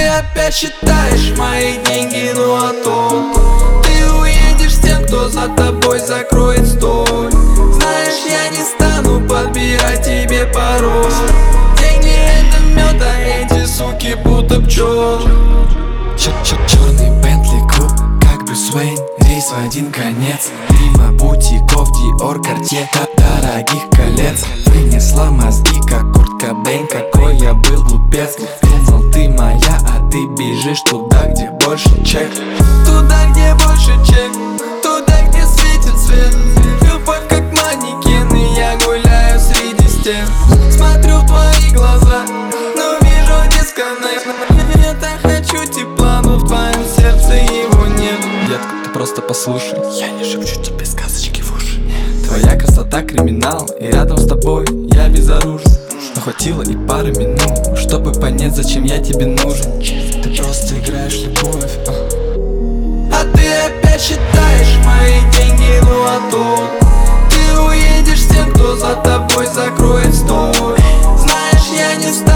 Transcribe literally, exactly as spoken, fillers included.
опять считаешь мои деньги, ну а толку? Ты уедешь с тем, кто за тобой закроет столик. Знаешь, я не стану подбирать тебе пароль. Деньги это мед, а эти суки будто пчел. Черный Бентли Куб, как Брюс Уэйн, рейс в один конец. Мимо бутиков, Диор, Картье, дорогих колец. Вынесла мозги, как Курт Кобейн, какой я был глупец. Думал, ты моя, а ты бежишь туда, где больше чек. Туда, где больше чек, туда, где светит свет. Любовь как манекен, и я гуляю среди стен. Смотрю в твои глаза, но вижу дисконнект. Я так хочу тепла, но в твоем сердце его нет. Детка, ты просто послушай, я не шепчу тебе сказочки в уши. Твоя красота криминал, и рядом с тобой я безоружен. Но хватило и пары минут, чтобы понять, зачем я тебе нужен. Ты просто играешь в любовь, а. А ты опять считаешь мои деньги, ну а толку? Ты уедешь с тем, кто за тобой закроет стол. Знаешь, я не стану